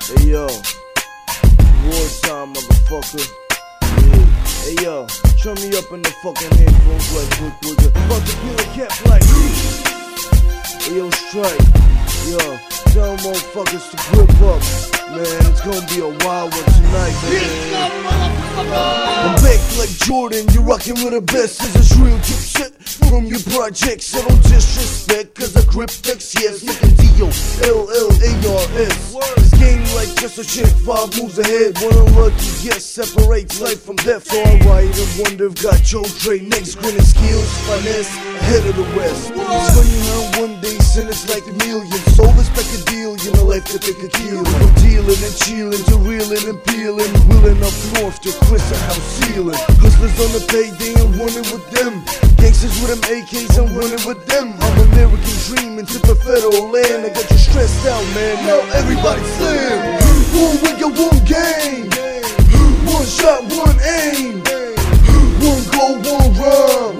Hey yo, war time, motherfucker. Yeah. Hey yo, turn me up in the fucking headphones like quick. About to kill a cat like hey yo, Strike. Yo, tell motherfuckers to grip up. Man, it's gonna be a wild one tonight, man. I'm back like Jordan, you're rockin' with the best. This is real deep shit from your projects. I don't disrespect, cause I grip X, yes. Making D-O-L-L-A-R-S. This game like just a shit, 5 moves ahead. One unlucky guess separates life from death. So I write and wonder if got Joe Dre next. Grinning skills, finesse, ahead of the West. It's funny how one day sinners like a million. So respect a deal, you know life that they could kill. From dealing and chilling to reeling and peeling. Wheeling up north to Chris a house ceiling. Hustlers on the payday and running with them. Gangsters with them AKs and running with them. I'm American dreaming to the federal land. I got you stressed out, man. Now everybody slam. One wicket, one game. One shot, one aim. One goal, one run.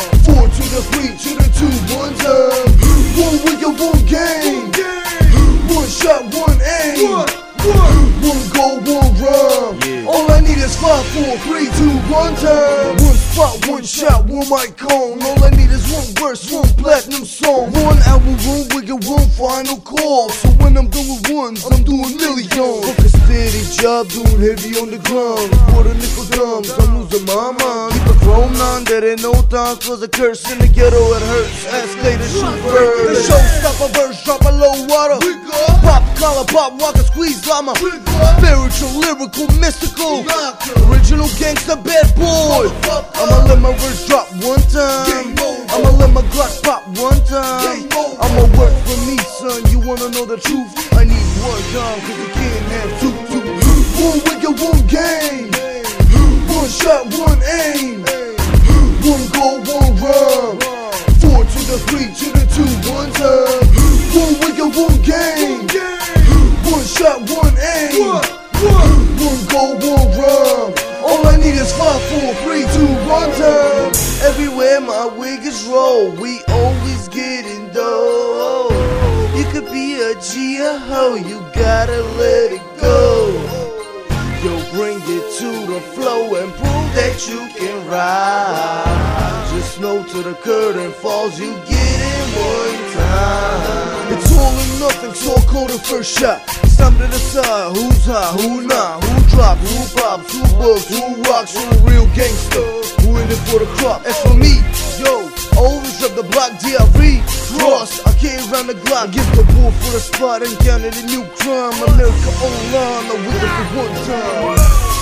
4 to the 3 to the 2, one time. One wicket, one game. One shot, one aim. One goal, one run. All I need is 5, 4, 3, 2, 1 time. One spot, one shot, one mic cone. All I need is one verse, one platinum song. One album, one wicket, one final call. So when I'm doing ones, I'm doing millions. Fuck a steady job, doing heavy on the ground. Quarter nickel drums, I'm losing my mind. Keep it thrown on, there ain't no time. Cause a curse in the ghetto, it hurts. Ask later, shoot first. The show stop a verse, drop a low water. Pop collar, pop walker, squeeze llama. Spiritual, lyrical, mystical. Original gangsta, bad boy. I'ma let my words drop one time. I'ma let my Glock pop one time. I'ma work for me, son. You wanna know the truth? I need one time, cause you can't have two. One wicket, one game. One shot, one aim. One goal, one run. 4 to the 3 to the 2, one time. One wicket, one game. One shot, one aim. One goal, one run. All I need is 5, 4, 3, 2, 1 time. Everywhere my wiggers roll, we always getting dough. You could be a G, a hoe, you gotta let it go. Yo, bring it to the flow and prove that you can ride. Just know till the curtain falls, you get it one time. It's all or nothing, so I'll call the first shot. It's time to decide who's high, who not, who drops, who pops, who bugs, who rocks, who a real gangster, who in it for the crop. As for me, yo, I always rep the block DRE. Ross, I carry around the Glock, give the war for the spot and counted a new crime. America online, I win it for one time.